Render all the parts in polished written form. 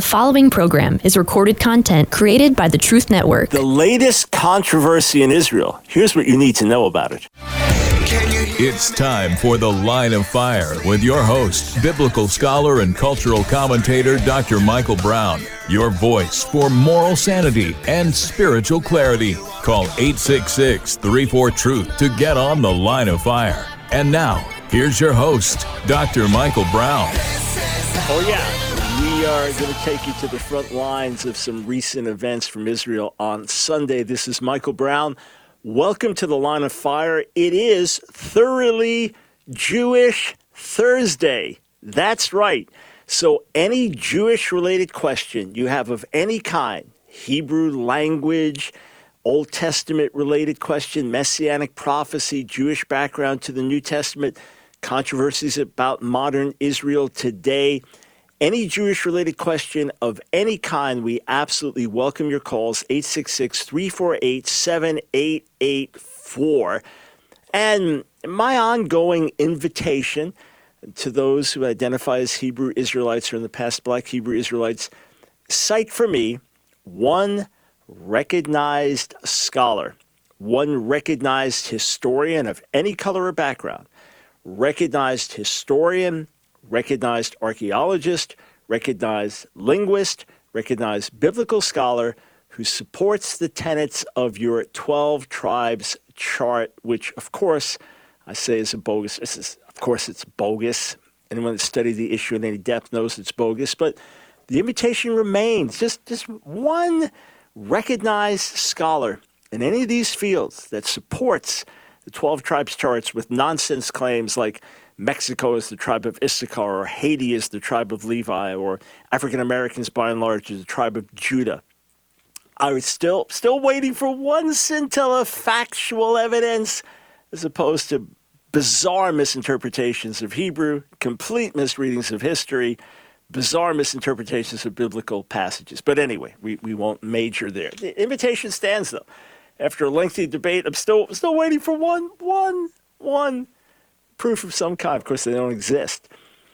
The following program is recorded content created by the Truth Network. The latest controversy in Israel. Here's what you need to know about it. It's time for The Line of Fire with your host, biblical scholar and cultural commentator, Dr. Michael Brown. Your voice for moral sanity and spiritual clarity. Call 866-34-TRUTH to get on The Line of Fire. And now, here's your host, Dr. Michael Brown. Oh, yeah. We are going to take you to the front lines of some recent events from Israel on Sunday. This is Michael Brown. Welcome to The Line of Fire. It is Thoroughly Jewish Thursday. That's right. So any Jewish-related question you have of any kind, Hebrew language, Old Testament-related question, Messianic prophecy, Jewish background to the New Testament, controversies about modern Israel today, any Jewish-related question of any kind, we absolutely welcome your calls, 866-348-7884. And my ongoing invitation to those who identify as Hebrew Israelites or in the past Black Hebrew Israelites, cite for me one recognized scholar, one recognized historian of any color or background, recognized historian, recognized archaeologist, recognized linguist, recognized biblical scholar who supports the tenets of your 12 tribes chart, which, of course, I say is a bogus. Of course, it's bogus. Anyone that studied the issue in any depth knows it's bogus. But the invitation remains. Just one recognized scholar in any of these fields that supports the 12 tribes charts with nonsense claims like Mexico is the tribe of Issachar, or Haiti is the tribe of Levi, or African Americans by and large is the tribe of Judah. I was still waiting for one scintilla of factual evidence as opposed to bizarre misinterpretations of Hebrew, complete misreadings of history, bizarre misinterpretations of biblical passages. But anyway, we won't major there. The invitation stands, though. After a lengthy debate, I'm still waiting for one proof of some kind. Of course, they don't exist.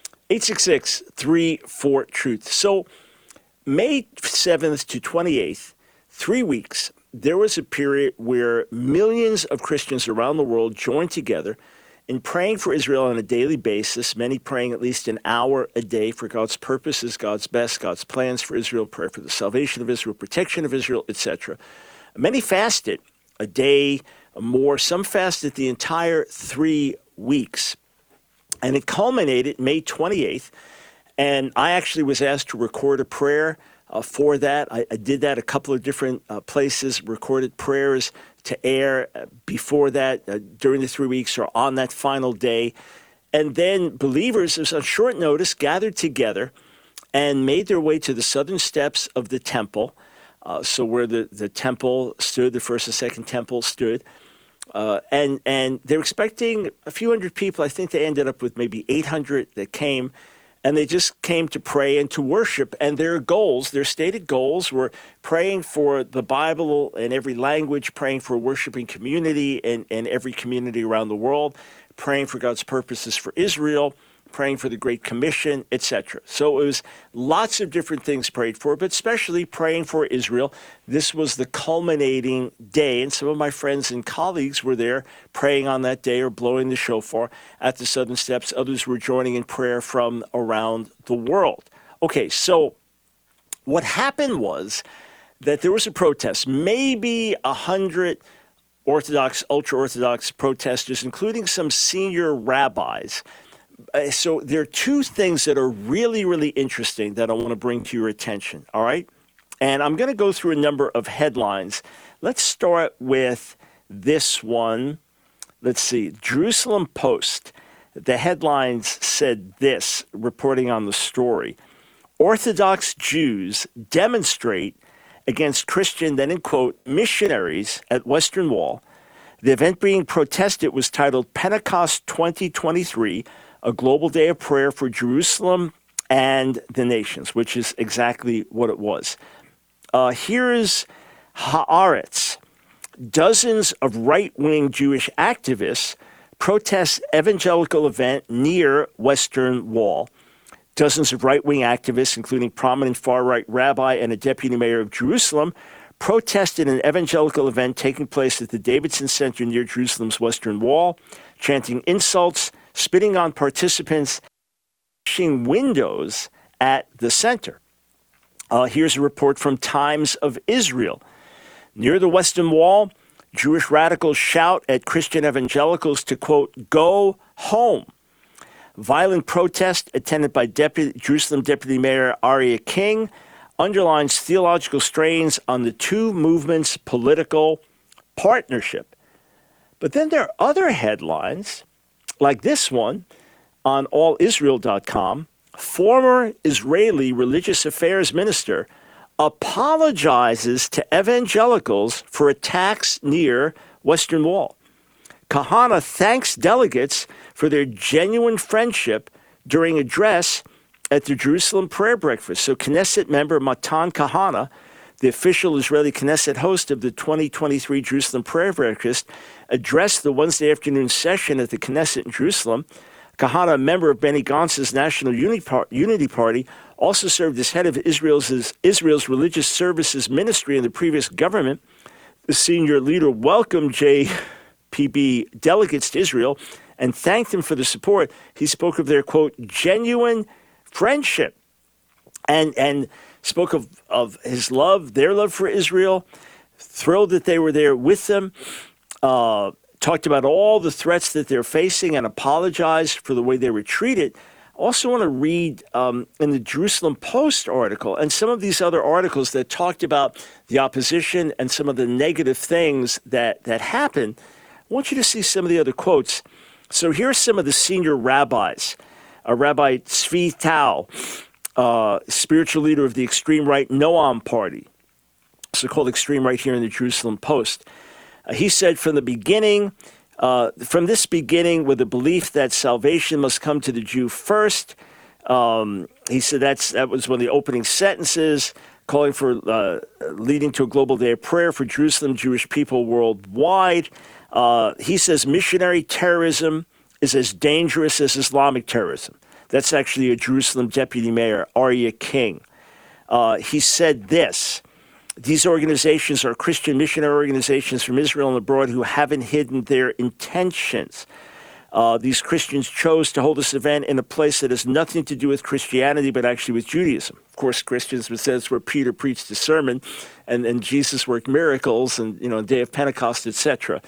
866-34-TRUTH. So May 7th to 28th, 3 weeks, there was a period where millions of Christians around the world joined together in praying for Israel on a daily basis, many praying at least an hour a day for God's purposes, God's best, God's plans for Israel, prayer for the salvation of Israel, protection of Israel, etc. Many fasted a day or more. Some fasted the entire 3 weeks. And it culminated May 28th. And I actually was asked to record a prayer for that. I did that a couple of different places, recorded prayers to air before that, during the 3 weeks or on that final day. And then believers, on short notice, gathered together and made their way to the southern steps of the temple. So where the temple stood, the first and second temple stood. And they're expecting a few hundred people. I think they ended up with maybe 800 that came. And they just came to pray and to worship. And their goals, their stated goals, were praying for the Bible in every language, praying for a worshiping community in every community around the world, praying for God's purposes for Israel, praying for the Great Commission, etc. So it was lots of different things prayed for, but especially praying for Israel. This was the culminating day, and some of my friends and colleagues were there praying on that day or blowing the shofar at the southern steps. Others were joining in prayer from around the world. Okay, so what happened was that there was a protest, maybe 100 Orthodox, ultra-Orthodox protesters, including some senior rabbis. So there are two things that are really, really interesting that I want to bring to your attention, all right? And I'm going to go through a number of headlines. Let's start with this one. Let's see, Jerusalem Post. The headlines said this, reporting on the story. Orthodox Jews demonstrate against Christian, then in quote, missionaries at Western Wall. The event being protested was titled Pentecost 2023, a global day of prayer for Jerusalem and the nations, which is exactly what it was. Here's Haaretz. Dozens of right-wing Jewish activists protest evangelical event near Western Wall. Dozens of right-wing activists, including prominent far-right rabbi and a deputy mayor of Jerusalem, protested an evangelical event taking place at the Davidson Center near Jerusalem's Western Wall, chanting insults, spitting on participants, smashing windows at the center. Here's a report from Times of Israel. Near the Western Wall, Jewish radicals shout at Christian evangelicals to, quote, go home. Violent protest attended by Jerusalem Deputy Mayor Aryeh King underlines theological strains on the two movements' political partnership. But then there are other headlines, like this one on allisrael.com. Former Israeli religious affairs minister apologizes to evangelicals for attacks near Western Wall. Kahana thanks delegates for their genuine friendship during address at the Jerusalem prayer breakfast. So Knesset member Matan Kahana, the official Israeli Knesset host of the 2023 Jerusalem prayer breakfast, addressed the Wednesday afternoon session at the Knesset in Jerusalem. Kahana, a member of Benny Gantz's National Unity Party, also served as head of Israel's Religious Services Ministry in the previous government. The senior leader welcomed JPB delegates to Israel and thanked them for the support. He spoke of their, quote, genuine friendship and spoke of his love, their love for Israel, thrilled that they were there with them, talked about all the threats that they're facing and apologized for the way they were treated. Also want to read in the Jerusalem Post article and some of these other articles that talked about the opposition and some of the negative things that happened. I want you to see some of the other quotes. So here's some of the senior rabbis. Rabbi Tzvi Tau, spiritual leader of the extreme right Noam Party, so-called extreme right here in the Jerusalem Post. He said from this beginning, with the belief that salvation must come to the Jew first, he said that was one of the opening sentences, calling for leading to a global day of prayer for Jerusalem, Jewish people worldwide. He says missionary terrorism is as dangerous as Islamic terrorism. That's actually a Jerusalem deputy mayor, Aryeh King. He said this: these organizations are Christian missionary organizations from Israel and abroad who haven't hidden their intentions. These Christians chose to hold this event in a place that has nothing to do with Christianity, but actually with Judaism. Of course, Christians would say it's where Peter preached his sermon and Jesus worked miracles and, day of Pentecost, etc.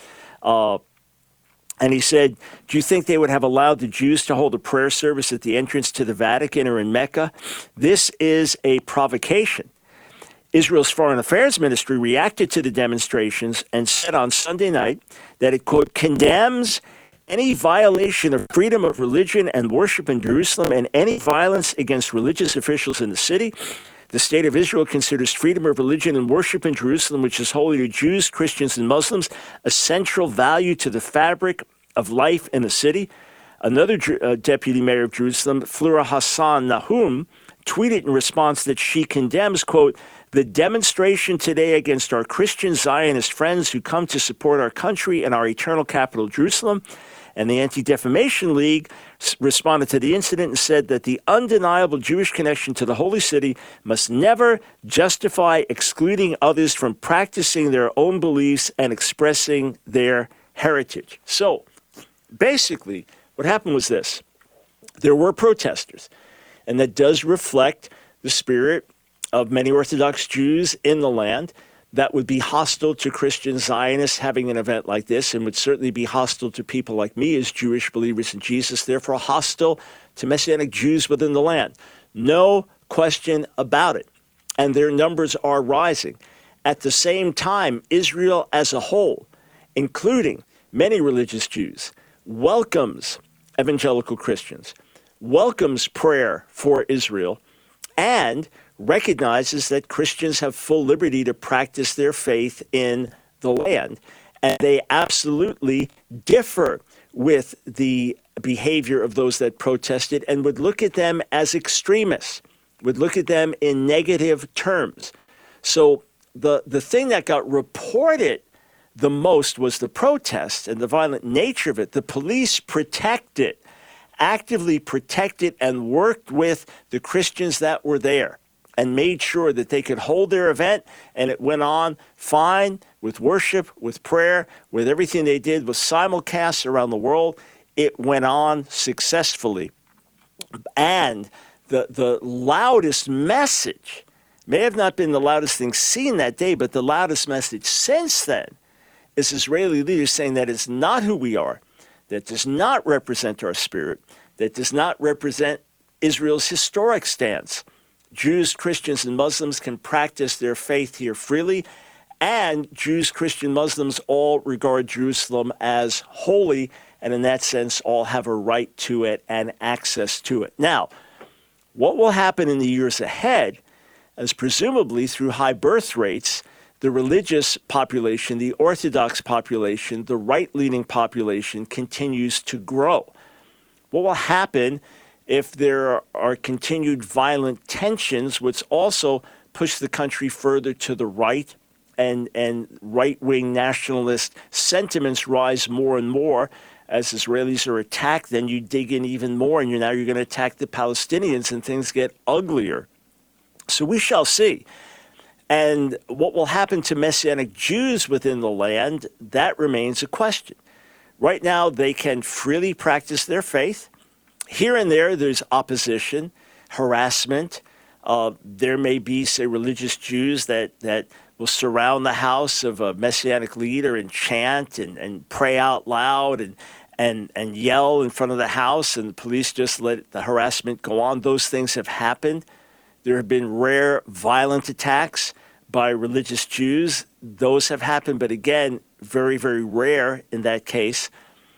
And he said, do you think they would have allowed the Jews to hold a prayer service at the entrance to the Vatican or in Mecca? This is a provocation. Israel's Foreign Affairs Ministry reacted to the demonstrations and said on Sunday night that it, quote, condemns any violation of freedom of religion and worship in Jerusalem and any violence against religious officials in the city. The State of Israel considers freedom of religion and worship in Jerusalem, which is holy to Jews, Christians, and Muslims, a central value to the fabric of life in the city. Another deputy mayor of Jerusalem, Flora Hassan Nahum, tweeted in response that she condemns, quote, the demonstration today against our Christian Zionist friends who come to support our country and our eternal capital, Jerusalem. And the Anti-Defamation League responded to the incident and said that the undeniable Jewish connection to the holy city must never justify excluding others from practicing their own beliefs and expressing their heritage. So basically, what happened was this. There were protesters, and that does reflect the spirit of many Orthodox Jews in the land that would be hostile to Christian Zionists having an event like this, and would certainly be hostile to people like me as Jewish believers in Jesus, therefore hostile to Messianic Jews within the land. No question about it. And their numbers are rising. At the same time, Israel as a whole, including many religious Jews, welcomes evangelical Christians, welcomes prayer for Israel, and recognizes that Christians have full liberty to practice their faith in the land. And they absolutely differ with the behavior of those that protested and would look at them as extremists, would look at them in negative terms. So the thing that got reported the most was the protest and the violent nature of it. The police protected actively protected and worked with the Christians that were there and made sure that they could hold their event, and it went on fine with worship, with prayer, with everything they did was simulcast around the world. It went on successfully. And the loudest message may have not been the loudest thing seen that day, but the loudest message since then is Israeli leaders saying that it's not who we are, that does not represent our spirit, that does not represent Israel's historic stance. Jews, Christians, and Muslims can practice their faith here freely, and Jews, Christian, Muslims all regard Jerusalem as holy, and in that sense all have a right to it and access to it. Now, what will happen in the years ahead, as presumably through high birth rates, the religious population, the Orthodox population, the right-leaning population continues to grow. What will happen if there are continued violent tensions, which also push the country further to the right, and right-wing nationalist sentiments rise more and more as Israelis are attacked? Then you dig in even more, and you're going to attack the Palestinians, and things get uglier. So we shall see. And what will happen to Messianic Jews within the land, that remains a question. Right now, they can freely practice their faith. Here and there, there's opposition, harassment. There may be, say, religious Jews that will surround the house of a Messianic leader and chant and pray out loud and yell in front of the house, and the police just let the harassment go on. Those things have happened. There have been rare violent attacks by religious Jews. Those have happened, but again, very, very rare in that case.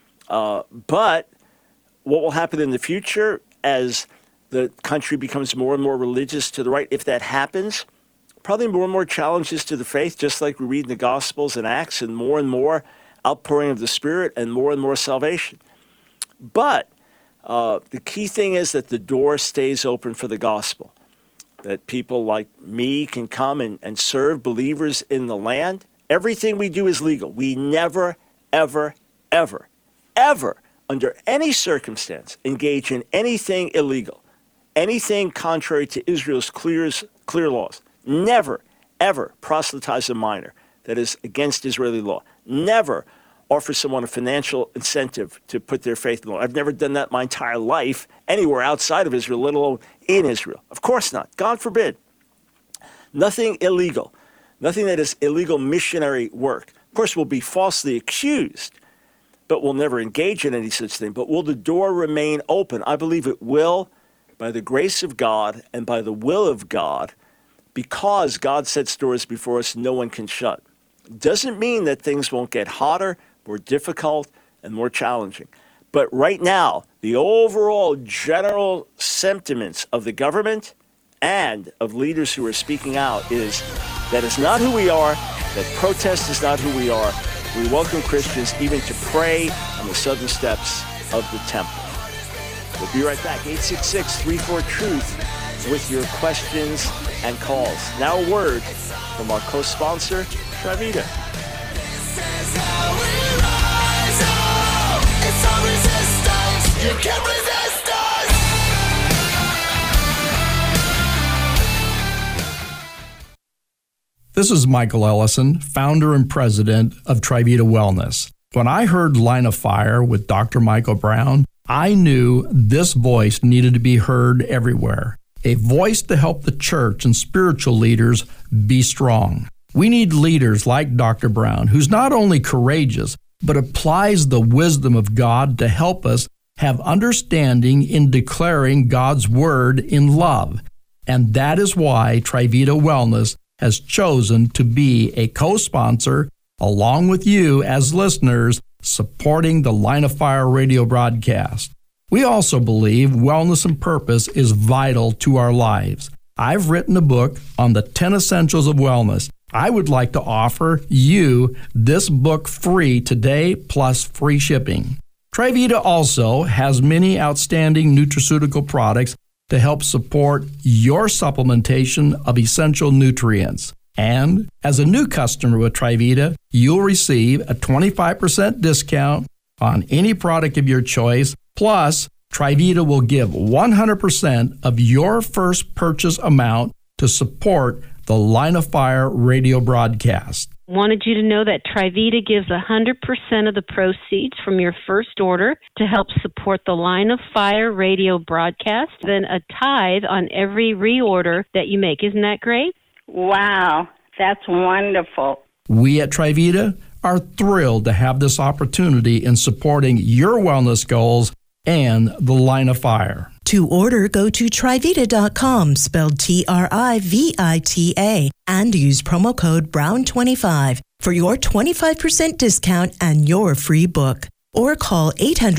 But what will happen in the future as the country becomes more and more religious to the right, if that happens, probably more and more challenges to the faith, just like we read in the Gospels and Acts, and more outpouring of the Spirit and more salvation. But the key thing is that the door stays open for the gospel, that people like me can come and serve believers in the land. Everything we do is legal. We never, ever, ever, ever, under any circumstance, engage in anything illegal, anything contrary to Israel's clear laws. Never, ever proselytize a minor. That is against Israeli law. Never offer someone a financial incentive to put their faith in the Lord. I've never done that my entire life anywhere outside of Israel, let alone in Israel. Of course not. God forbid. Nothing illegal. Nothing that is illegal missionary work. Of course, we'll be falsely accused, but we'll never engage in any such thing. But will the door remain open? I believe it will, by the grace of God and by the will of God, because God sets doors before us no one can shut. Doesn't mean that things won't get hotter, more difficult, and more challenging. But right now, the overall general sentiments of the government and of leaders who are speaking out is that it's not who we are, that protest is not who we are. We welcome Christians even to pray on the southern steps of the temple. We'll be right back, 866-34-TRUTH, with your questions and calls. Now a word from our co-sponsor, Travita. You can't resist us! This is Michael Ellison, founder and president of Trivita Wellness. When I heard Line of Fire with Dr. Michael Brown, I knew this voice needed to be heard everywhere. A voice to help the church and spiritual leaders be strong. We need leaders like Dr. Brown, who's not only courageous, but applies the wisdom of God to help us have understanding in declaring God's word in love. And that is why Trivita Wellness has chosen to be a co-sponsor, along with you as listeners, supporting the Line of Fire radio broadcast. We also believe wellness and purpose is vital to our lives. I've written a book on the 10 essentials of wellness. I would like to offer you this book free today, plus free shipping. Trivita also has many outstanding nutraceutical products to help support your supplementation of essential nutrients. And as a new customer with Trivita, you'll receive a 25% discount on any product of your choice, plus Trivita will give 100% of your first purchase amount to support the Line of Fire radio broadcast. Wanted you to know that Trivita gives 100% of the proceeds from your first order to help support the Line of Fire radio broadcast, then a tithe on every reorder that you make. Isn't that great? Wow, that's wonderful. We at Trivita are thrilled to have this opportunity in supporting your wellness goals and the Line of Fire. To order, go to Trivita.com, spelled Trivita, and use promo code BROWN25 for your 25% discount and your free book. Or call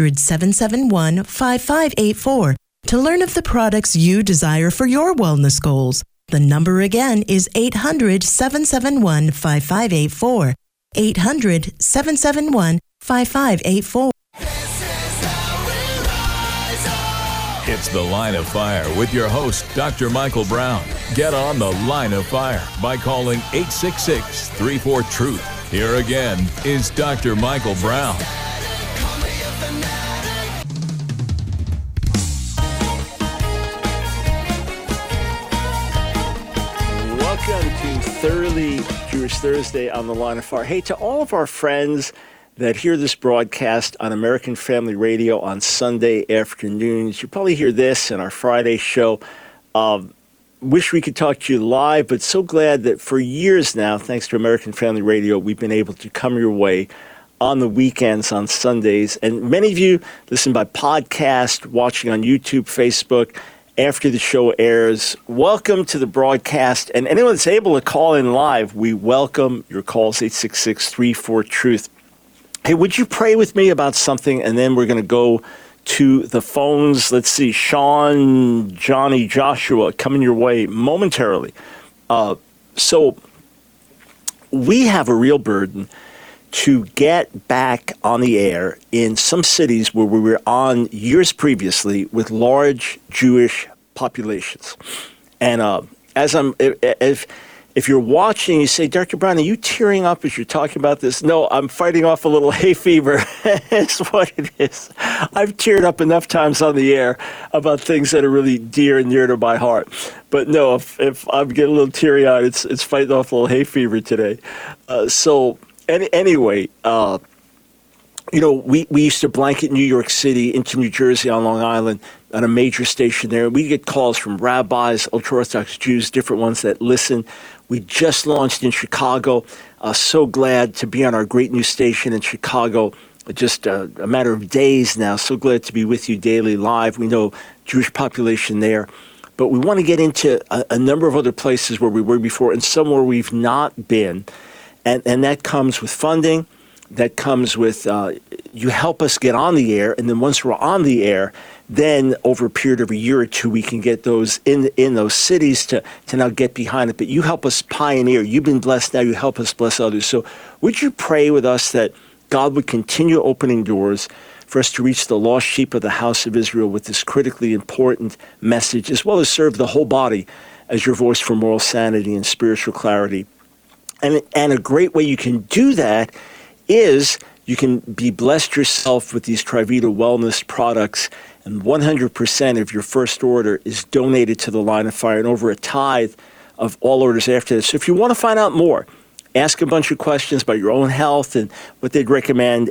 800-771-5584 to learn of the products you desire for your wellness goals. The number again is 800-771-5584. 800-771-5584. It's The Line of Fire with your host, Dr. Michael Brown. Get on The Line of Fire by calling 866-34-TRUTH. Here again is Dr. Michael Brown. Welcome to Thoroughly Jewish Thursday on The Line of Fire. Hey, to all of our friends that hear this broadcast on American Family Radio on Sunday afternoons, you probably hear this in our Friday show. Wish we could talk to you live, but so glad that for years now, thanks to American Family Radio, we've been able to come your way on the weekends, on Sundays. And many of you listen by podcast, watching on YouTube, Facebook, after the show airs. Welcome to the broadcast. And anyone that's able to call in live, we welcome your calls, 866-34-TRUTH. Hey, would you pray with me about something? And then we're going to go to the phones. Let's see, Sean, Johnny, Joshua coming your way momentarily. So we have a real burden to get back on the air in some cities where we were on years previously with large Jewish populations. And if you're watching, you say, Dr. Brown, are you tearing up as you're talking about this? No, I'm fighting off a little hay fever. It's what it is. I've teared up enough times on the air about things that are really dear and near to my heart. But no, if I'm getting a little teary-eyed, it's fighting off a little hay fever today. Anyway, we used to blanket New York City into New Jersey on Long Island on a major station there. We get calls from rabbis, ultra-Orthodox Jews, different ones that listen. We just launched in Chicago. So glad to be on our great new station in Chicago. Just a matter of days now. So glad to be with you daily live. We know Jewish population there. But we want to get into a number of other places where we were before and some where we've not been. And that comes with funding. That comes with you help us get on the air. And then once we're on the air, then over a period of a year or two, we can get those in those cities to now get behind it. But you help us pioneer. You've been blessed now. You help us bless others. So would you pray with us that God would continue opening doors for us to reach the lost sheep of the house of Israel with this critically important message, as well as serve the whole body as your voice for moral sanity and spiritual clarity. And a great way you can do that is you can be blessed yourself with these Trivita wellness products, and 100% of your first order is donated to the Line of Fire, and over a tithe of all orders after that. So if you want to find out more, ask a bunch of questions about your own health and what they'd recommend.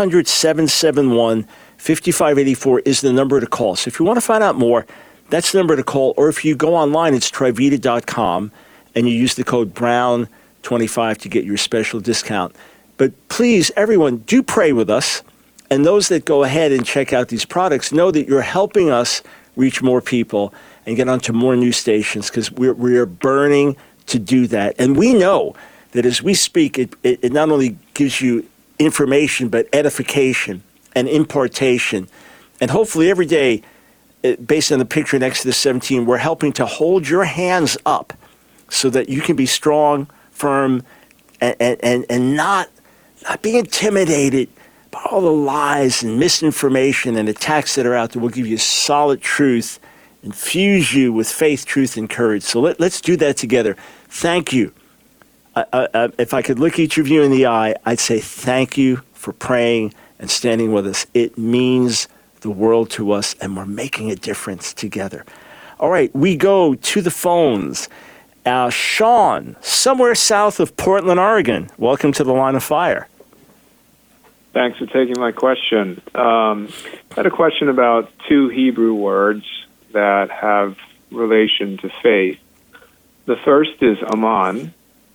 800-771-5584 is the number to call. So if you want to find out more, that's the number to call. Or if you go online, it's Trivita.com, and you use the code BROWN25 to get your special discount. But please, everyone, do pray with us. And those that go ahead and check out these products, know that you're helping us reach more people and get onto more new stations, because we're burning to do that. And we know that as we speak, it not only gives you information, but edification and impartation. And hopefully every day, based on the picture next to the 17, we're helping to hold your hands up so that you can be strong, firm, and not be intimidated by all the lies and misinformation and attacks that are out there. We'll give you solid truth, infuse you with faith, truth, and courage. So let's do that together. Thank you. If I could look each of you in the eye, I'd say thank you for praying and standing with us. It means the world to us, and we're making a difference together. All right, we go to the phones. Sean, somewhere south of Portland, Oregon. Welcome to the Line of Fire. Thanks for taking my question. I had a question about two Hebrew words that have relation to faith. The first is aman,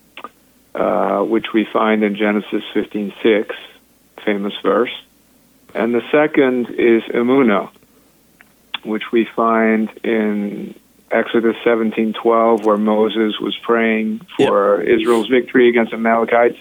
which we find in Genesis 15:6, famous verse. And the second is emunah, which we find in Exodus 17:12, where Moses was praying for Israel's victory against the Amalekites.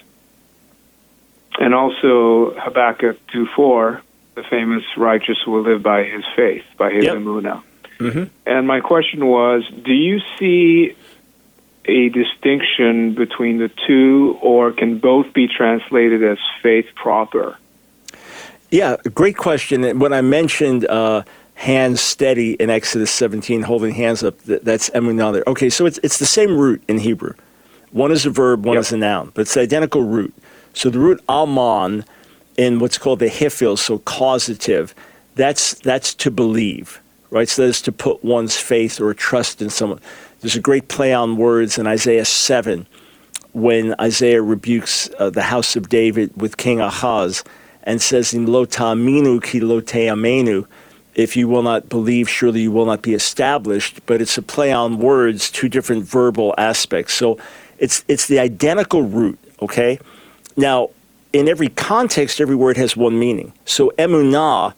And also Habakkuk 2:4, the famous righteous will live by his faith, by his emunah. Mm-hmm. And my question was, do you see a distinction between the two, or can both be translated as faith proper? Yeah, great question. And when I mentioned hands steady in Exodus 17, holding hands up, that's emunah there. Okay, so it's the same root in Hebrew. One is a verb, one is a noun, but it's the identical root. So the root aman in what's called the hifil, so causative, that's to believe, right? So that is to put one's faith or trust in someone. There's a great play on words in Isaiah 7 when Isaiah rebukes the house of David with King Ahaz and says, "In lo ta'aminu ki lo te'amenu," if you will not believe, surely you will not be established. But it's a play on words, two different verbal aspects. So it's the identical root, okay? Now, in every context, every word has one meaning. So emunah,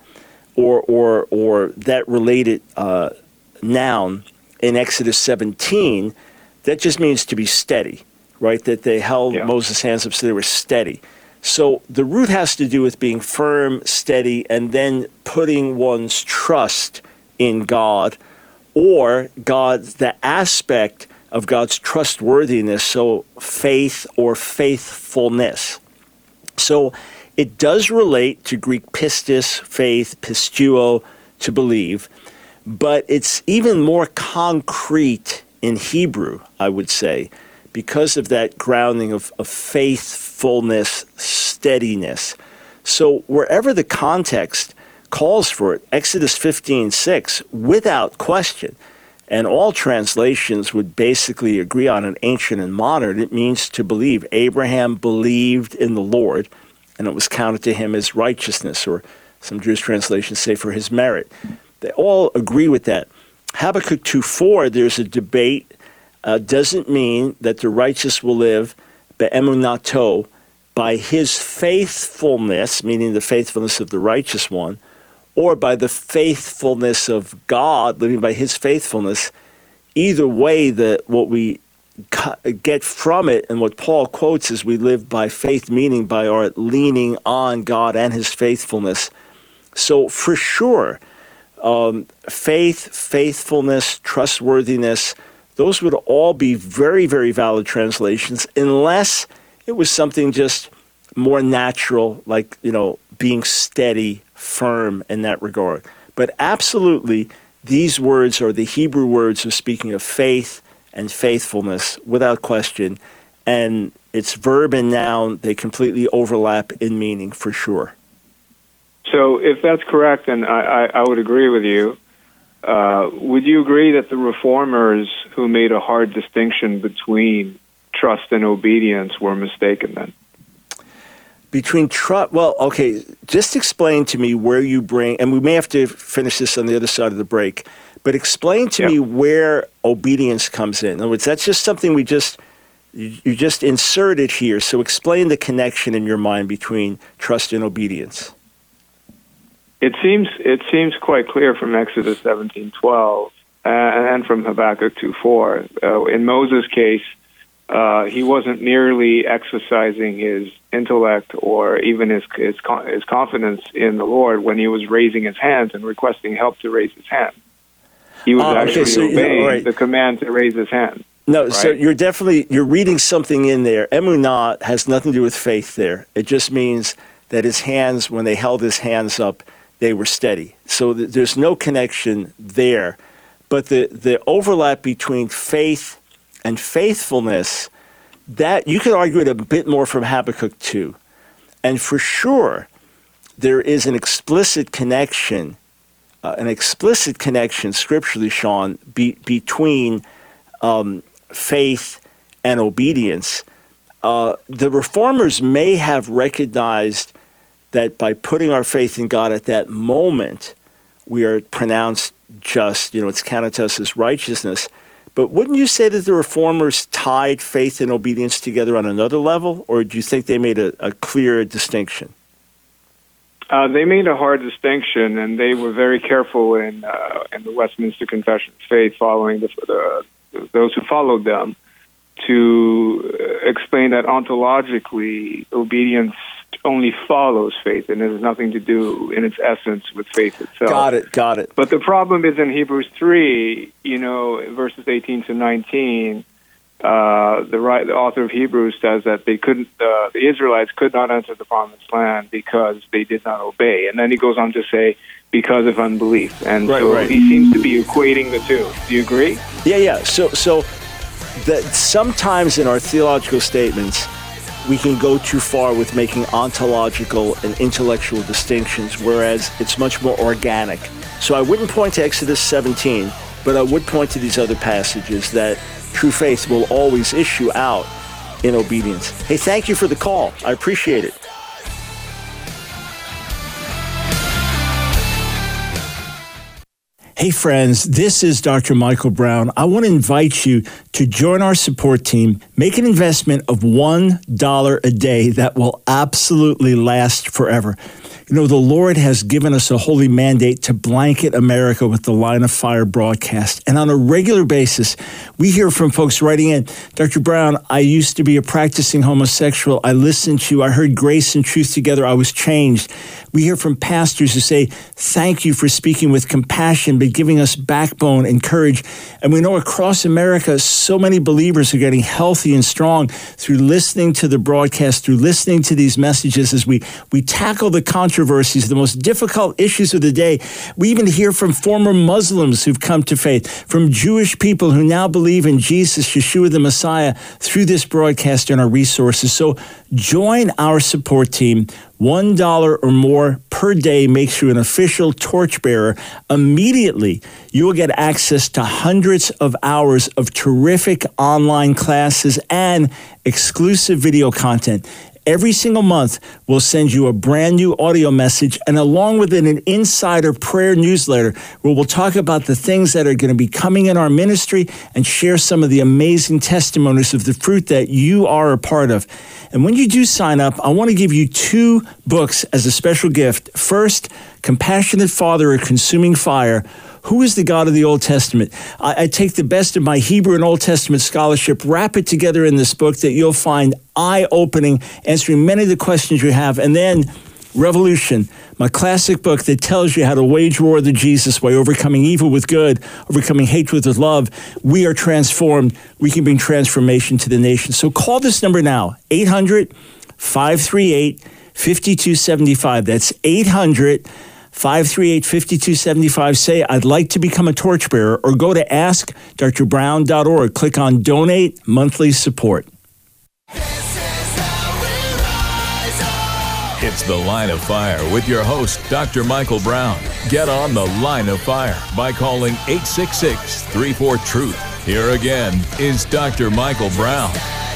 or that related noun in Exodus 17, that just means to be steady, right? That they held Moses' hands up so they were steady. So the root has to do with being firm, steady, and then putting one's trust in God, or the aspect of God's trustworthiness, so faith or faithfulness. So it does relate to Greek pistis, faith, pistuo, to believe, but it's even more concrete in Hebrew, I would say, because of that grounding of faithfulness, steadiness. So wherever the context calls for it, Exodus 15:6, without question, and all translations would basically agree on it, ancient and modern, it means to believe. Abraham believed in the Lord, and it was counted to him as righteousness, or some Jewish translations say for his merit. They all agree with that. Habakkuk 2:4, there's a debate. Doesn't mean that the righteous will live be'emunato, by his faithfulness, meaning the faithfulness of the righteous one, or by the faithfulness of God, living by his faithfulness. Either way, what we get from it, and what Paul quotes is we live by faith, meaning by our leaning on God and his faithfulness. So for sure, faith, faithfulness, trustworthiness, those would all be very, very valid translations, unless it was something just more natural, like, being steady, firm in that regard. But absolutely, these words are the Hebrew words of speaking of faith and faithfulness, without question. And it's verb and noun, they completely overlap in meaning, for sure. So if that's correct, and I would agree with you, would you agree that the reformers who made a hard distinction between trust and obedience were mistaken then? Between trust, well, okay, just explain to me where you bring, and we may have to finish this on the other side of the break, but explain to me where obedience comes in. In other words, that's just something you just inserted here. So explain the connection in your mind between trust and obedience. It seems quite clear from Exodus 17:12 and from Habakkuk 2:4. In Moses' case, he wasn't merely exercising his intellect or even his confidence in the Lord when he was raising his hands and requesting help to raise his hand. He was actually obeying the command to raise his hand. No, right? So you're reading something in there. Emunah has nothing to do with faith there. It just means that his hands, when they held his hands up, they were steady. So there's no connection there. But the overlap between faith and faithfulness, that you could argue it a bit more from Habakkuk 2. And for sure, there is an explicit connection an explicit connection scripturally, Sean, between faith and obedience. The reformers may have recognized that by putting our faith in God at that moment, we are pronounced just, it's counted to us as righteousness. But wouldn't you say that the reformers tied faith and obedience together on another level, or do you think they made a clear distinction? They made a hard distinction, and they were very careful in the Westminster Confession of Faith, following those who followed them, to explain that ontologically obedience only follows faith and has nothing to do in its essence with faith itself. Got it. But the problem is in Hebrews 3, verses 18 to 19, the author of Hebrews says that the Israelites could not enter the promised land because they did not obey. And then he goes on to say, because of unbelief. And right. He seems to be equating the two. Do you agree? Yeah. So that sometimes in our theological statements, we can go too far with making ontological and intellectual distinctions, whereas it's much more organic. So I wouldn't point to Exodus 17, but I would point to these other passages that true faith will always issue out in obedience. Hey, thank you for the call. I appreciate it. Hey friends, this is Dr. Michael Brown. I want to invite you to join our support team. Make an investment of $1 a day that will absolutely last forever. The Lord has given us a holy mandate to blanket America with the Line of Fire broadcast. And on a regular basis, we hear from folks writing in, Dr. Brown, I used to be a practicing homosexual. I listened to you. I heard grace and truth together. I was changed. We hear from pastors who say, thank you for speaking with compassion, but giving us backbone and courage. And we know across America, so many believers are getting healthy and strong through listening to the broadcast, through listening to these messages as we tackle the controversies, the most difficult issues of the day. We even hear from former Muslims who've come to faith, from Jewish people who now believe in Jesus, Yeshua the Messiah, through this broadcast and our resources. So join our support team. $1 or more per day makes you an official torchbearer. Immediately, you will get access to hundreds of hours of terrific online classes and exclusive video content. Every single month, we'll send you a brand new audio message, and along with it, an insider prayer newsletter where we'll talk about the things that are going to be coming in our ministry and share some of the amazing testimonies of the fruit that you are a part of. And when you do sign up, I want to give you 2 books as a special gift. First, Compassionate Father, A Consuming Fire. Who is the God of the Old Testament? I take the best of my Hebrew and Old Testament scholarship, wrap it together in this book that you'll find eye-opening, answering many of the questions you have. And then Revolution, my classic book that tells you how to wage war the Jesus way, overcoming evil with good, overcoming hatred with love. We are transformed. We can bring transformation to the nation. So call this number now, 800-538-5275. That's 800-538-5275. Say, I'd like to become a torchbearer, or go to askdrbrown.org. Click on Donate Monthly Support. It's The Line of Fire with your host, Dr. Michael Brown. Get on The Line of Fire by calling 866-34-TRUTH. Here again is Dr. Michael Brown.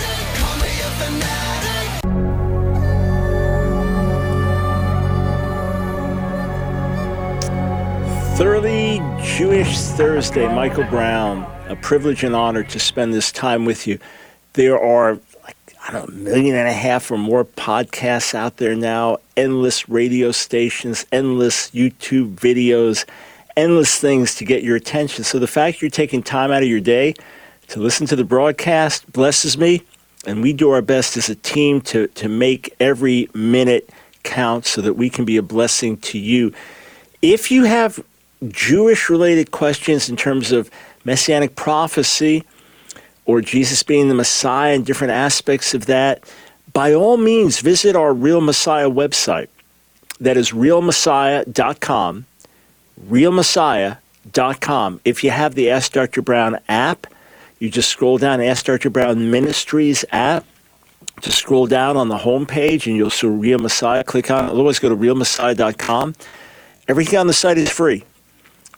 Thoroughly Jewish Thursday, Michael Brown. A privilege and honor to spend this time with you. There are, 1.5 million or more podcasts out there now, endless radio stations, endless YouTube videos, endless things to get your attention. So the fact you're taking time out of your day to listen to the broadcast blesses me, and we do our best as a team to make every minute count so that we can be a blessing to you. If you have Jewish-related questions in terms of Messianic prophecy or Jesus being the Messiah and different aspects of that, by all means, visit our Real Messiah website. That is realmessiah.com, realmessiah.com. If you have the Ask Dr. Brown app, you just scroll down, Ask Dr. Brown Ministries app. Just scroll down on the homepage and you'll see Real Messiah. Click on it. Otherwise, go to realmessiah.com. Everything on the site is free.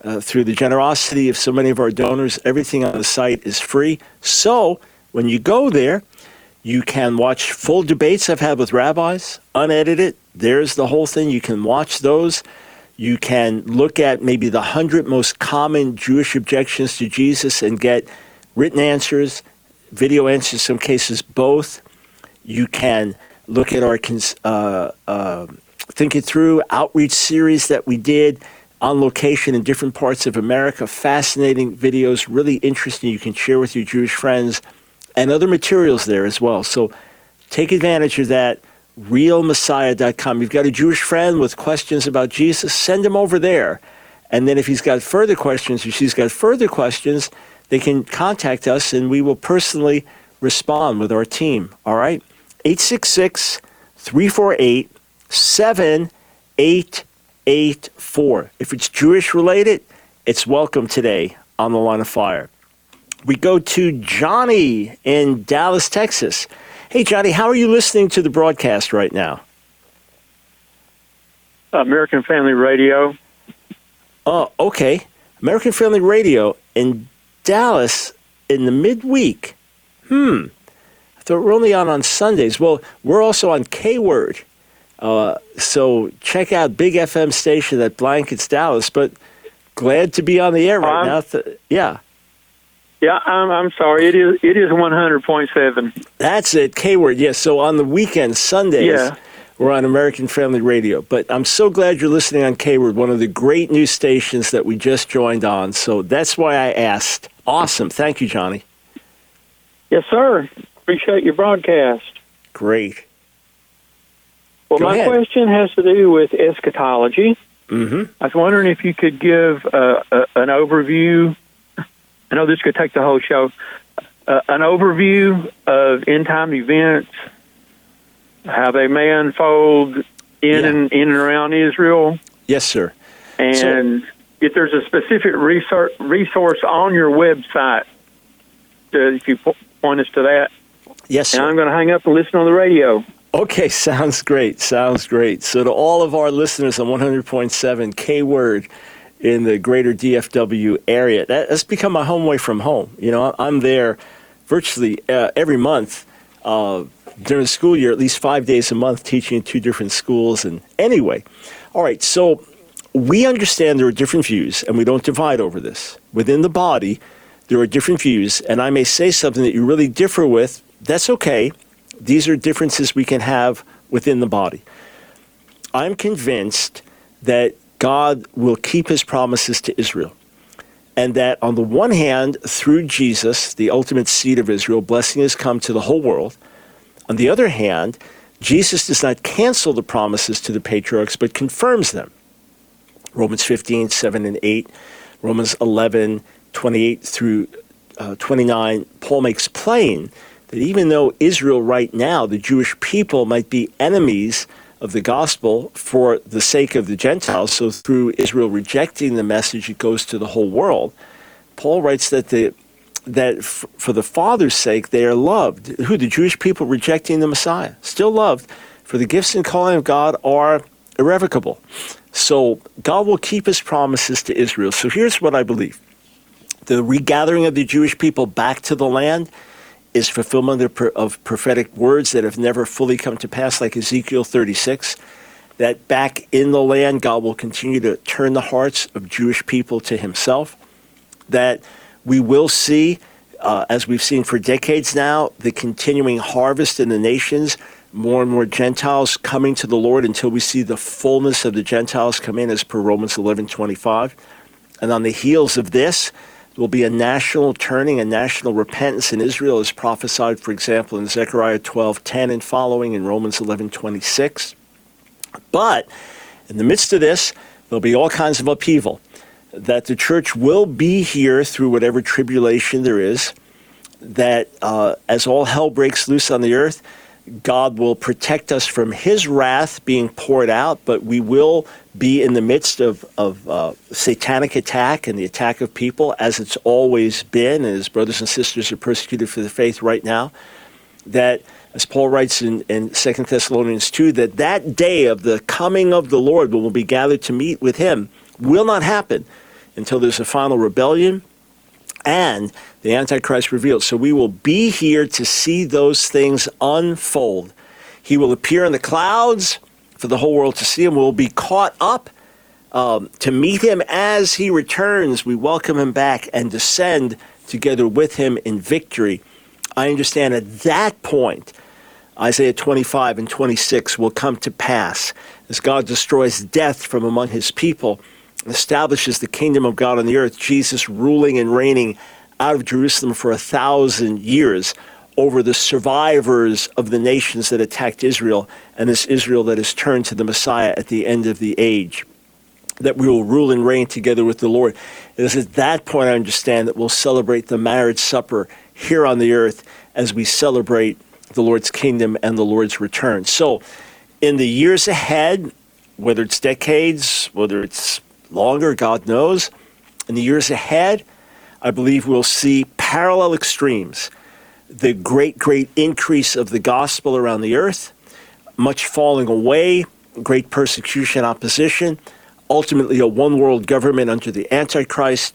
through the generosity of so many of our donors, everything on the site is free. So when you go there, you can watch full debates I've had with rabbis, unedited. There's the whole thing. You can watch those. You can look at maybe the 100 most common Jewish objections to Jesus and get written answers, video answers, in some cases both. You can look at our Think It Through outreach series that we did on location in different parts of America. Fascinating videos, really interesting. You can share with your Jewish friends and other materials there as well. So take advantage of that. realmessiah.com. You've got a Jewish friend with questions about Jesus, send him over there. And then if he's got further questions or she's got further questions, they can contact us and we will personally respond with our team. All right? 866-348-7884. If it's Jewish related, it's welcome today on The Line of Fire. We go to Johnny in Dallas, Texas. Hey, Johnny, how are you listening to the broadcast right now? American Family Radio. Oh, okay. American Family Radio in Dallas in the midweek. I thought we're only on Sundays. Well, we're also on K-Word. So check out Big FM station that blankets Dallas. But glad to be on the air right now. Yeah. Yeah, I'm sorry. It is 100.7. That's it, K-Word. Yes, so on the weekends, Sundays, we're on American Family Radio. But I'm so glad you're listening on K-Word, one of the great new stations that we just joined on. So that's why I asked. Awesome. Thank you, Johnny. Yes, sir. Appreciate your broadcast. Great. Well, Go my ahead. question has to do with eschatology. Mm-hmm. I was wondering if you could give an overview. I know this could take the whole show. An overview of end-time events, how they may unfold in and around Israel. Yes, sir. And if there's a specific resource on your website, if you point us to that. Yes, sir. And I'm going to hang up and listen on the radio. Okay, sounds great. Sounds great. So to all of our listeners on 100.7 K-Word in the greater DFW area, that's become my home away from home. You know, I'm there virtually every month during the school year, at least 5 days a month, teaching in 2 different schools. And anyway, all right, so we understand there are different views, and we don't divide over this. Within the body, there are different views, and I may say something that you really differ with. That's okay. These are differences we can have within the body. I'm convinced that God will keep his promises to Israel, and that on the one hand, through Jesus, the ultimate seed of Israel, blessing has come to the whole world. On the other hand, Jesus does not cancel the promises to the patriarchs, but confirms them. Romans 15, 7 and 8, Romans 11, 28 through 29, Paul makes plain that even though Israel right now, the Jewish people, might be enemies of the gospel for the sake of the Gentiles, so through Israel rejecting the message, it goes to the whole world. Paul writes that for the Father's sake, they are loved. Who? The Jewish people rejecting the Messiah. Still loved, for the gifts and calling of God are irrevocable. So God will keep his promises to Israel. So here's what I believe. The regathering of the Jewish people back to the land is fulfillment of prophetic words that have never fully come to pass, like Ezekiel 36, that back in the land, God will continue to turn the hearts of Jewish people to himself, that we will see, as we've seen for decades now, the continuing harvest in the nations, more and more Gentiles coming to the Lord until we see the fullness of the Gentiles come in, as per Romans 11:25. And on the heels of this, there will be a national turning, a national repentance in Israel, as prophesied, for example, in Zechariah 12:10 and following, in Romans 11:26. But in the midst of this, there'll be all kinds of upheaval, that the church will be here through whatever tribulation there is, that as all hell breaks loose on the earth, God will protect us from his wrath being poured out, but we will be in the midst of satanic attack and the attack of people, as it's always been, and as brothers and sisters are persecuted for the faith right now, that, as Paul writes in 2 Thessalonians 2, that day of the coming of the Lord, when we'll be gathered to meet with him, will not happen until there's a final rebellion and the Antichrist revealed. So we will be here to see those things unfold. He will appear in the clouds for the whole world to see him. We'll be caught up to meet him as he returns. We welcome him back and descend together with him in victory. I understand at that point, Isaiah 25 and 26 will come to pass as God destroys death from among his people, establishes the kingdom of God on the earth, Jesus ruling and reigning out of Jerusalem for 1,000 years over the survivors of the nations that attacked Israel, and this Israel that is turned to the Messiah at the end of the age, that we will rule and reign together with the Lord. It is at that point, I understand, that we'll celebrate the marriage supper here on the earth as we celebrate the Lord's kingdom and the Lord's return. So in the years ahead, whether it's decades, whether it's longer, God knows, in the years ahead, I believe we'll see parallel extremes. The great, great increase of the gospel around the earth, much falling away, great persecution, opposition, ultimately a one-world government under the Antichrist,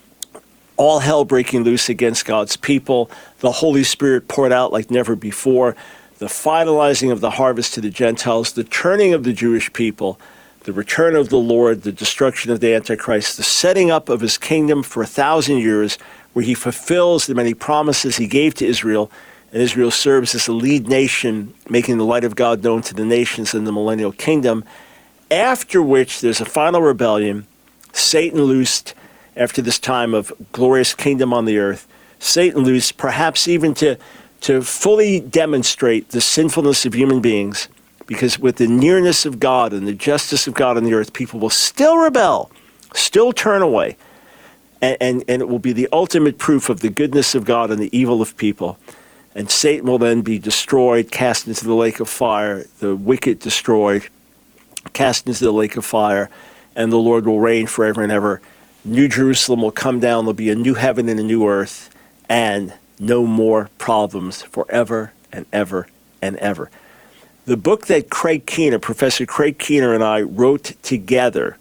all hell breaking loose against God's people, the Holy Spirit poured out like never before, the finalizing of the harvest to the Gentiles, the turning of the Jewish people, the return of the Lord, the destruction of the Antichrist, the setting up of his kingdom for 1,000 years, where he fulfills the many promises he gave to Israel, and Israel serves as a lead nation, making the light of God known to the nations in the millennial kingdom, after which there's a final rebellion, Satan loosed after this time of glorious kingdom on the earth, Satan loosed perhaps even to fully demonstrate the sinfulness of human beings, because with the nearness of God and the justice of God on the earth, people will still rebel, still turn away, and it will be the ultimate proof of the goodness of God and the evil of people. And Satan will then be destroyed, cast into the lake of fire, the wicked destroyed, cast into the lake of fire, and the Lord will reign forever and ever. New Jerusalem will come down, there'll be a new heaven and a new earth, and no more problems forever and ever and ever. The book that Professor Craig Keener and I wrote together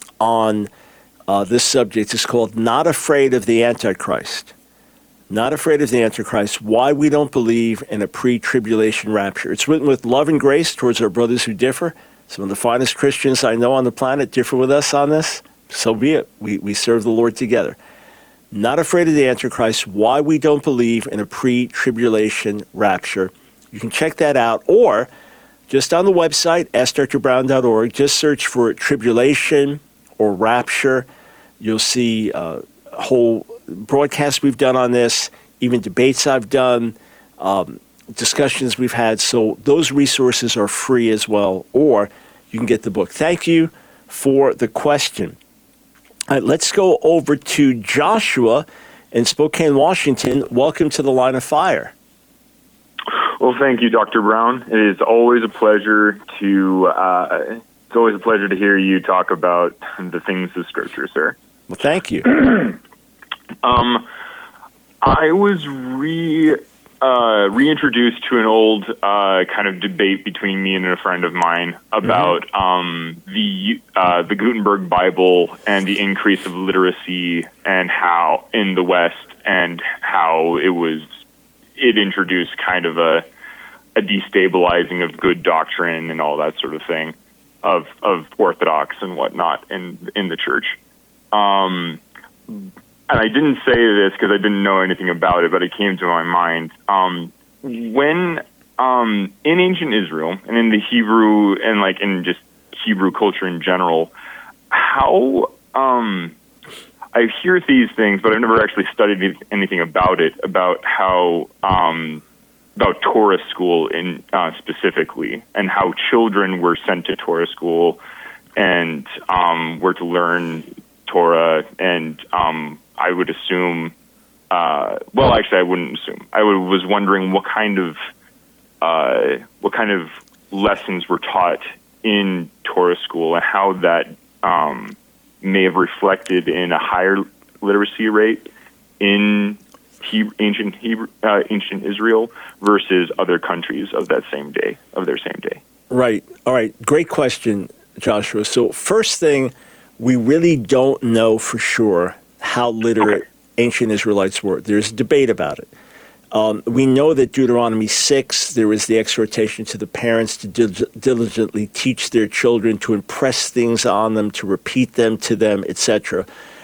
on this subject is called Not Afraid of the Antichrist. Not Afraid of the Antichrist, Why We Don't Believe in a Pre-Tribulation Rapture. It's written with love and grace towards our brothers who differ. Some of the finest Christians I know on the planet differ with us on this. So be it. We serve the Lord together. Not Afraid of the Antichrist, Why We Don't Believe in a Pre-Tribulation Rapture. You can check that out, or just on the website, AskDrBrown.org, just search for tribulation or rapture. You'll see a whole broadcast we've done on this, even debates I've done, discussions we've had. So those resources are free as well, or you can get the book. Thank you for the question. All right, let's go over to Joshua in Spokane, Washington. Welcome to the Line of Fire. Well, thank you, Dr. Brown. It is always a pleasure to hear you talk about the things of Scripture, sir. Well, thank you. I was reintroduced to an old kind of debate between me and a friend of mine about the Gutenberg Bible and the increase of literacy and how in the West, and how it introduced kind of a destabilizing of good doctrine and all that sort of thing of Orthodox and whatnot in the church. And I didn't say this because I didn't know anything about it, but it came to my mind. When in ancient Israel and in the Hebrew and like in just Hebrew culture in general, how I hear these things, but I've never actually studied anything about it, about how about Torah school in specifically, and how children were sent to Torah school and were to learn Torah, and I would assume, well, actually, I wouldn't assume. I was wondering what kind of lessons were taught in Torah school, and how that may have reflected in a higher literacy rate in ancient Israel versus other countries of their same day. Right. All right. Great question, Joshua. So first thing, we really don't know for sure how literate ancient Israelites were. There's debate about it. We know that Deuteronomy 6, there is the exhortation to the parents to diligently teach their children, to impress things on them, to repeat them to them, etc.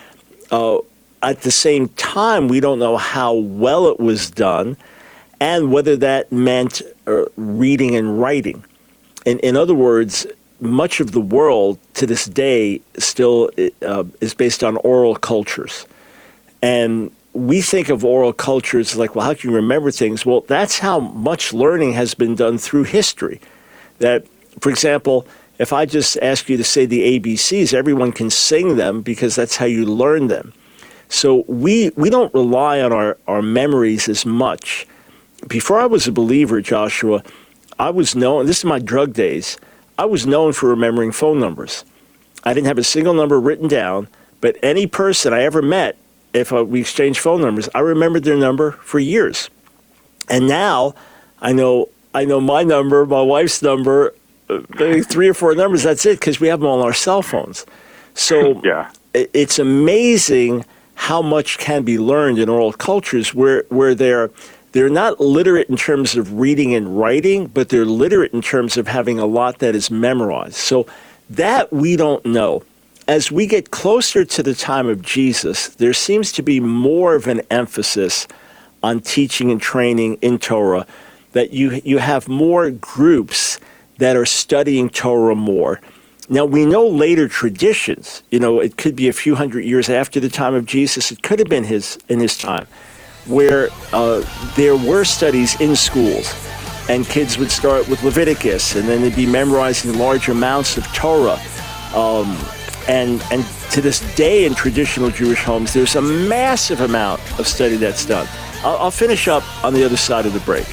At the same time, we don't know how well it was done and whether that meant reading and writing. In other words, much of the world to this day still is based on oral cultures. And we think of oral cultures like, well, how can you remember things? Well, that's how much learning has been done through history. That, for example, if I just ask you to say the ABCs, everyone can sing them because that's how you learn them. So we don't rely on our memories as much. Before I was a believer, Joshua, I was known, this is my drug days, I was known for remembering phone numbers. I didn't have a single number written down, but any person I ever met, if we exchanged phone numbers, I remembered their number for years. And now I know my number, my wife's number, maybe 3 or 4 numbers, that's it, because we have them on our cell phones. So it's amazing how much can be learned in oral cultures where they're not literate in terms of reading and writing, but they're literate in terms of having a lot that is memorized. So that we don't know. As we get closer to the time of Jesus, there seems to be more of an emphasis on teaching and training in Torah, that you have more groups that are studying Torah more. Now, we know later traditions, it could be a few hundred years after the time of Jesus, it could have been in his time, where there were studies in schools, and kids would start with Leviticus, and then they'd be memorizing large amounts of Torah. And to this day in traditional Jewish homes, there's a massive amount of study that's done. I'll finish up on the other side of the break.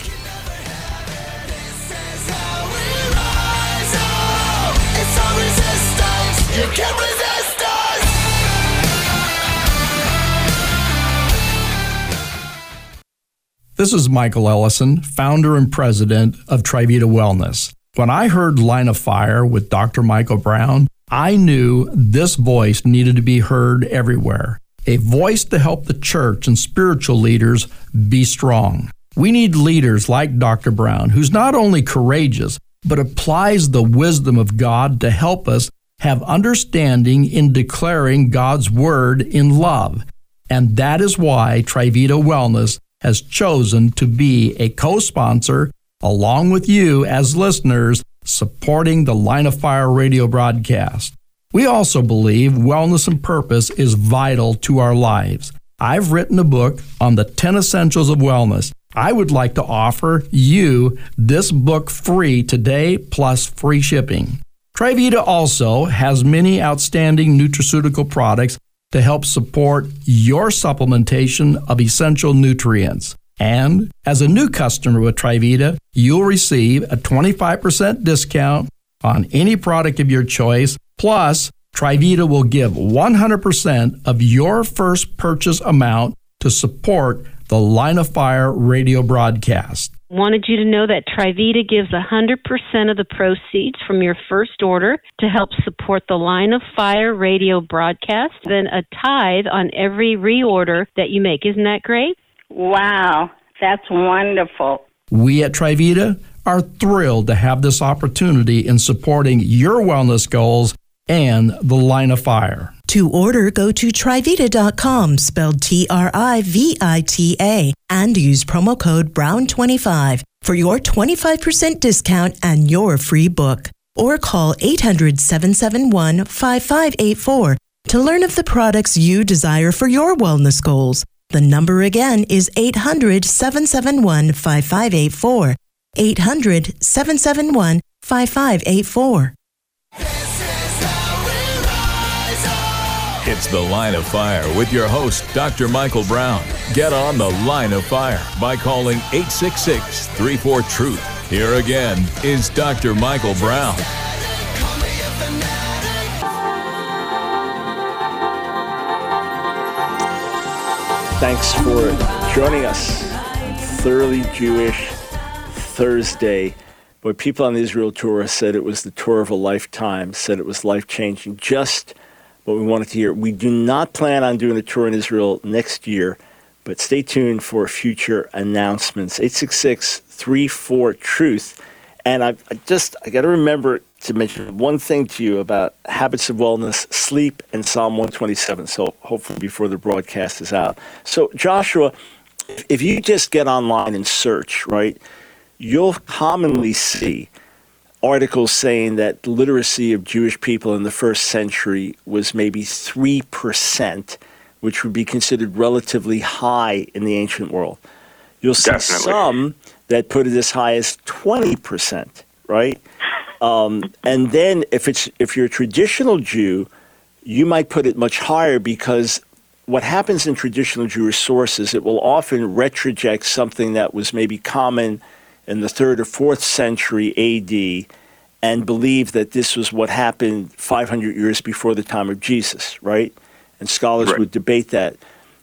This is Michael Ellison, founder and president of Trivita Wellness. When I heard Line of Fire with Dr. Michael Brown, I knew this voice needed to be heard everywhere. A voice to help the church and spiritual leaders be strong. We need leaders like Dr. Brown, who's not only courageous, but applies the wisdom of God to help us have understanding in declaring God's word in love. And that is why Trivita Wellness has chosen to be a co-sponsor, along with you as listeners, supporting the Line of Fire radio broadcast. We also believe wellness and purpose is vital to our lives. I've written a book on the 10 essentials of wellness. I would like to offer you this book free today, plus free shipping. Trivita also has many outstanding nutraceutical products to help support your supplementation of essential nutrients. And as a new customer with Trivita, you'll receive a 25% discount on any product of your choice. Plus, Trivita will give 100% of your first purchase amount to support the Line of Fire radio broadcast. Wanted you to know that Trivita gives 100% of the proceeds from your first order to help support the Line of Fire radio broadcast, then a tithe on every reorder that you make. Isn't that great? Wow, that's wonderful. We at Trivita are thrilled to have this opportunity in supporting your wellness goals and the Line of Fire. To order, go to Trivita.com, spelled Trivita, and use promo code BROWN25 for your 25% discount and your free book. Or call 800-771-5584 to learn of the products you desire for your wellness goals. The number again is 800-771-5584. 800-771-5584. It's the Line of Fire with your host, Dr. Michael Brown. Get on the Line of Fire by calling 866-34-TRUTH. Here again is Dr. Michael Brown. Thanks for joining us on Thoroughly Jewish Thursday, where people on the Israel tour said it was the tour of a lifetime, said it was life-changing. Just what we wanted to hear. We do not plan on doing a tour in Israel next year, but stay tuned for future announcements. 866-34-TRUTH. And I got to remember to mention one thing to you about habits of wellness, sleep, and Psalm 127. So hopefully before the broadcast is out. So Joshua, if you just get online and search, right, you'll commonly see articles saying that the literacy of Jewish people in the first century was maybe 3%, which would be considered relatively high in the ancient world. You'll see some that put it as high as 20%, right? And then if you're a traditional Jew, you might put it much higher, because what happens in traditional Jewish sources, it will often retroject something that was maybe common in the 3rd or 4th century AD and believe that this was what happened 500 years before the time of Jesus, right? And scholars would debate that.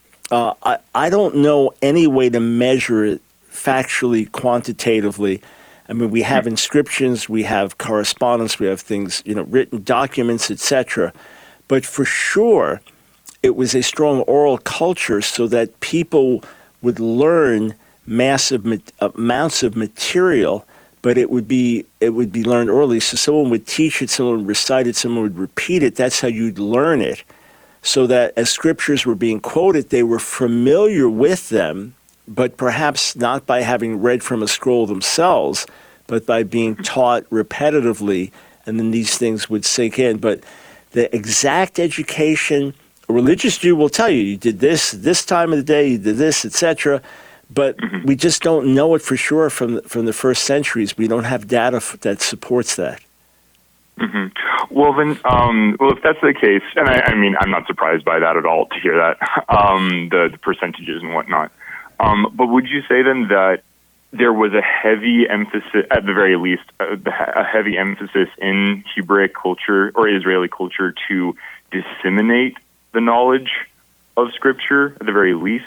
I don't know any way to measure it factually, quantitatively. I mean, we have inscriptions, we have correspondence, we have things, written documents, etc. But for sure, it was a strong oral culture so that people would learn massive amounts of material, but it would be learned early. So someone would teach it, someone would recite it, someone would repeat it. That's how you'd learn it. So that as scriptures were being quoted, they were familiar with them, but perhaps not by having read from a scroll themselves, but by being taught repetitively, and then these things would sink in. But the exact education, a religious Jew will tell you, you did this time of the day, you did this, etc. But we just don't know it for sure from the first centuries. We don't have data that supports that. Mm-hmm. Well, then, if that's the case, and I mean, I'm not surprised by that at all to hear that, the percentages and whatnot. But would you say then that there was a heavy emphasis, at the very least, a heavy emphasis in Hebraic culture or Israeli culture to disseminate the knowledge of Scripture, at the very least?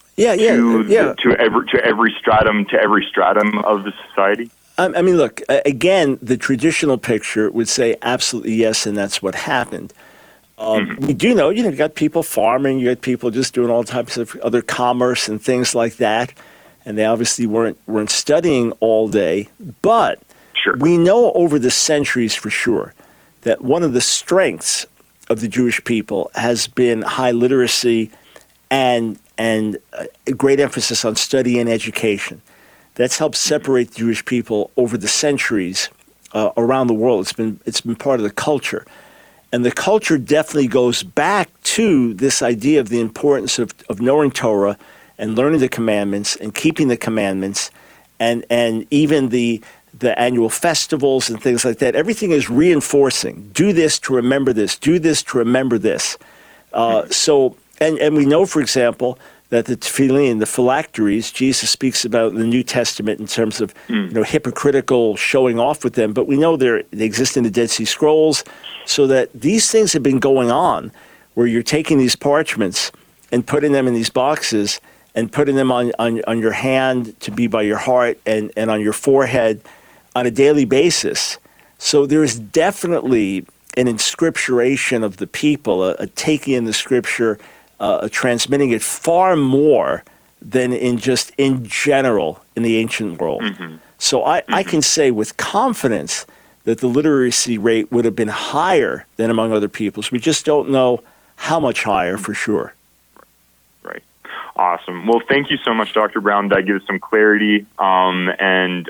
To every stratum of the society? I mean, look, again, the traditional picture would say absolutely yes, and that's what happened. We do know, you got people farming, you got people just doing all types of other commerce and things like that, and they obviously weren't studying all day. But we know over the centuries for sure that one of the strengths of the Jewish people has been high literacy and a great emphasis on study and education. That's helped separate the Jewish people over the centuries around the world. It's been part of the culture. And the culture definitely goes back to this idea of the importance of knowing Torah and learning the commandments and keeping the commandments, and even the annual festivals and things like that. Everything is reinforcing. Do this to remember this. Do this to remember this. And we know, for example, that the tefillin, the phylacteries, Jesus speaks about in the New Testament in terms of hypocritical showing off with them. But we know they exist in the Dead Sea Scrolls, so that these things have been going on, where you're taking these parchments and putting them in these boxes and putting them on your hand to be by your heart and on your forehead on a daily basis. So there is definitely an inscripturation of the people, a taking in the Scripture, transmitting it far more than in general in the ancient world. So I can say with confidence that the literacy rate would have been higher than among other peoples. We just don't know how much higher for sure. Right. Awesome. Well, thank you so much, Dr. Brown. That gives some clarity. And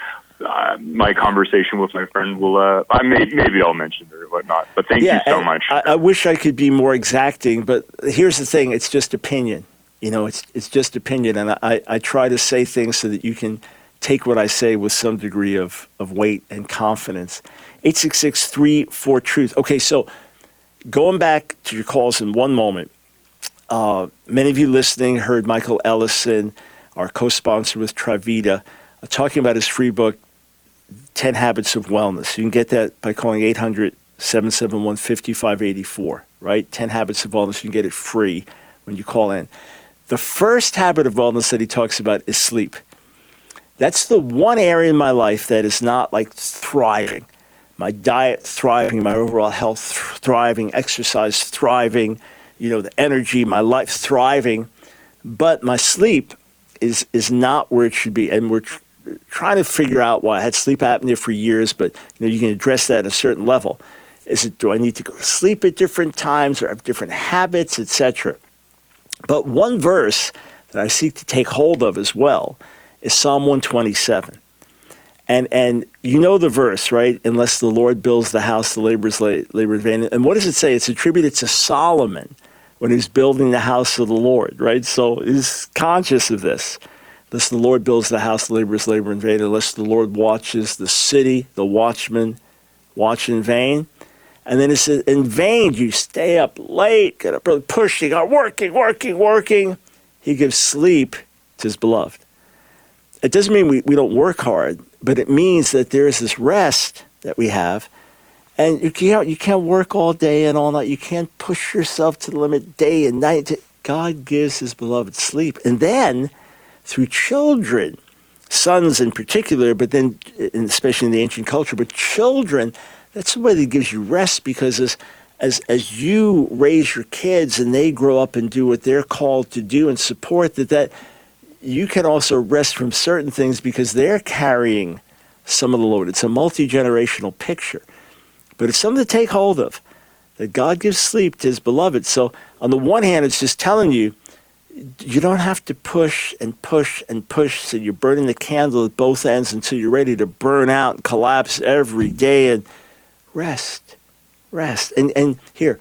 my conversation with my friend will, maybe I'll mention it or whatnot. But thank you so much. I wish I could be more exacting, but here's the thing. It's just opinion. It's just opinion. And I try to say things so that you can take what I say with some degree of weight and confidence. 866-34-TRUTH. Okay, so going back to your calls in one moment, many of you listening heard Michael Ellison, our co-sponsor with Trivita, talking about his free book, 10 Habits of Wellness. You can get that by calling 800-771-5584, right? 10 Habits of Wellness. You can get it free when you call in. The first habit of wellness that he talks about is sleep. That's the one area in my life that is not like thriving. my diet thriving, my overall health thriving, exercise thriving, the energy, my life thriving, but my sleep is not where it should be. And we're trying to figure out why. I had sleep apnea for years, but you can address that at a certain level. Do I need to go to sleep at different times or have different habits, etc.? But one verse that I seek to take hold of as well is Psalm 127. And you know the verse, right? Unless the Lord builds the house, the laborers labor in vain. And what does it say? It's attributed to Solomon when he's building the house of the Lord, right? So he's conscious of this. Unless the Lord builds the house, the laborers labor in vain. Unless the Lord watches the city, the watchmen watch in vain. And then it says, in vain you stay up late, get up early, pushing, working. He gives sleep to his beloved. It doesn't mean we don't work hard, but it means that there is this rest that we have. And you can't work all day and all night. You can't push yourself to the limit day and night. God gives his beloved sleep. And then through children, sons in particular, but then especially in the ancient culture, but children, that's the way that gives you rest, because as you raise your kids and they grow up and do what they're called to do and support that you can also rest from certain things because they're carrying some of the load. It's a multi-generational picture. But it's something to take hold of, that God gives sleep to his beloved. So on the one hand, it's just telling you, you don't have to push and push and push so you're burning the candle at both ends until you're ready to burn out and collapse every day. And rest. And here,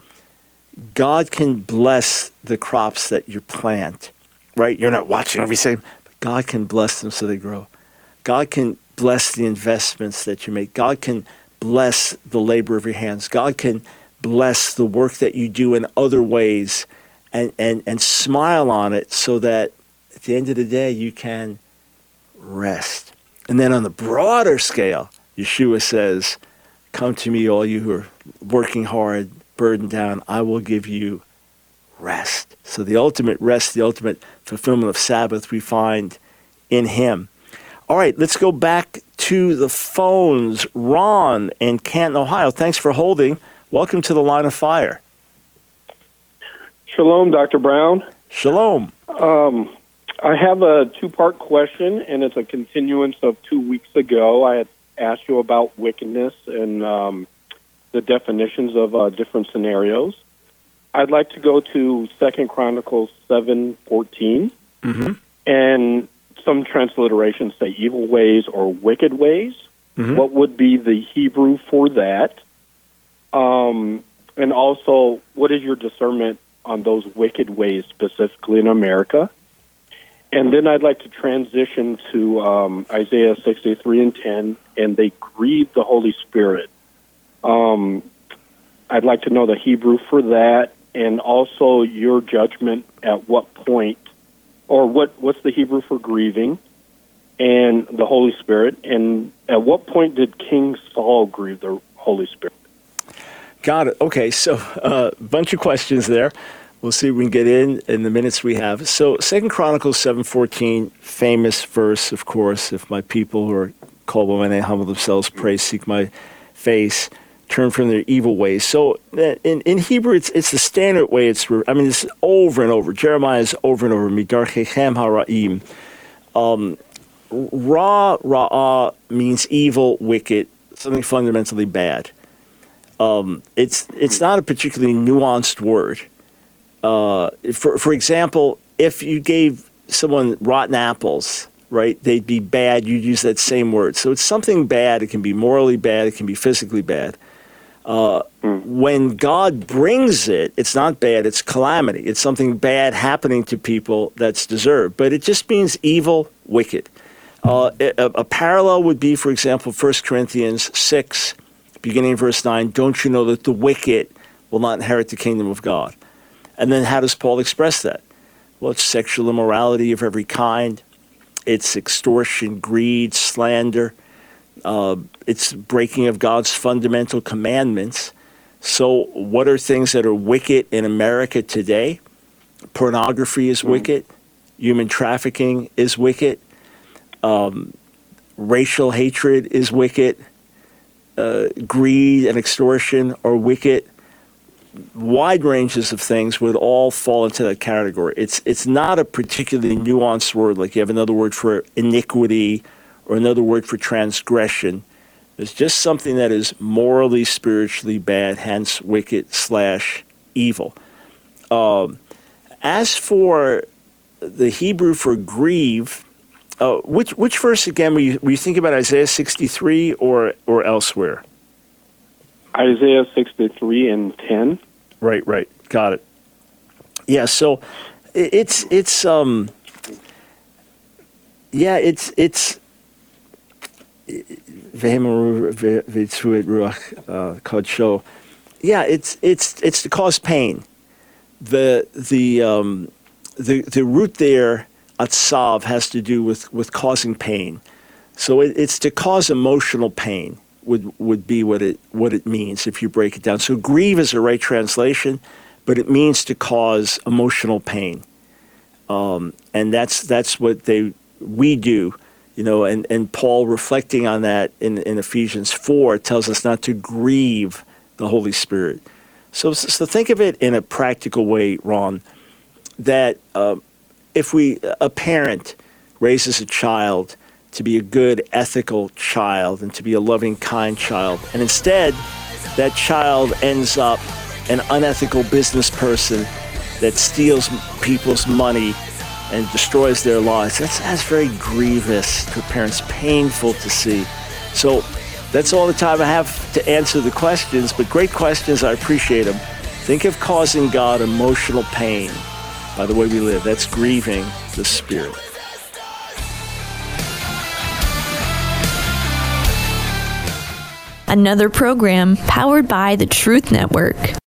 God can bless the crops that you plant, right? You're not watching everything, but God can bless them so they grow. God can bless the investments that you make. God can bless the labor of your hands. God can bless the work that you do in other ways and smile on it so that at the end of the day you can rest. And then on the broader scale, Yeshua says, come to me, all you who are working hard, burdened down, I will give you rest. So the ultimate rest, the ultimate fulfillment of Sabbath we find in him. All right, let's go back to the phones. Ron in Canton, Ohio. Thanks for holding. Welcome to the Line of Fire. Shalom, Dr. Brown. Shalom. I have a two-part question, and it's a continuance of 2 weeks ago. I had asked you about wickedness and the definitions of different scenarios. I'd like to go to 2 Chronicles 7:14, and some transliterations say evil ways or wicked ways. What would be the Hebrew for that? And also, what is your discernment on those wicked ways, specifically in America? And then I'd like to transition to Isaiah 63:10, and they grieve the Holy Spirit. I'd like to know the Hebrew for that, and also your judgment at what point, or what's the Hebrew for grieving and the Holy Spirit, and at what point did King Saul grieve the Holy Spirit? Got it. Okay, so a bunch of questions there. We'll see if we can get in the minutes we have. So 2 Chronicles 7:14, famous verse, of course, if my people who are called by my name humble themselves, pray, seek my face, turn from their evil ways. So in Hebrew, it's the standard way. It's over and over. Jeremiah is over and over. Midarchechem hara'im. Ra'ah means evil, wicked, something fundamentally bad. It's not a particularly nuanced word. For example, if you gave someone rotten apples, right, they'd be bad. You'd use that same word. So it's something bad. It can be morally bad. It can be physically bad. When God brings it, it's not bad. It's calamity. It's something bad happening to people that's deserved. But it just means evil, wicked. A parallel would be, for example, 1 Corinthians 6, beginning verse 9, don't you know that the wicked will not inherit the kingdom of God? And then how does Paul express that? Well, it's sexual immorality of every kind. It's extortion, greed, slander. It's breaking of God's fundamental commandments. So what are things that are wicked in America today? Pornography is wicked. Human trafficking is wicked. Racial hatred is wicked. greed and extortion or wicked. Wide ranges of things would all fall into that category. It's not a particularly nuanced word, like you have another word for iniquity or another word for transgression. It's just something that is morally, spiritually bad, hence wicked/evil. As for the Hebrew for grieve, which verse again were you thinking about, Isaiah 63 or elsewhere? Isaiah 63 and 10. Right. Got it. Yeah, so it's to cause pain. The root there, atsav, has to do with causing pain. So it's to cause emotional pain would be what it means if you break it down. So grieve is the right translation, but it means to cause emotional pain. And that's what we do. And Paul, reflecting on that in Ephesians 4, tells us not to grieve the Holy Spirit. So think of it in a practical way, Ron, that if a parent raises a child to be a good, ethical child and to be a loving, kind child, and instead that child ends up an unethical business person that steals people's money and destroys their lives, that's very grievous to parents, painful to see. So that's all the time I have to answer the questions, but great questions, I appreciate them. Think of causing God emotional pain by the way we live. That's grieving the Spirit. Another program powered by the Truth Network.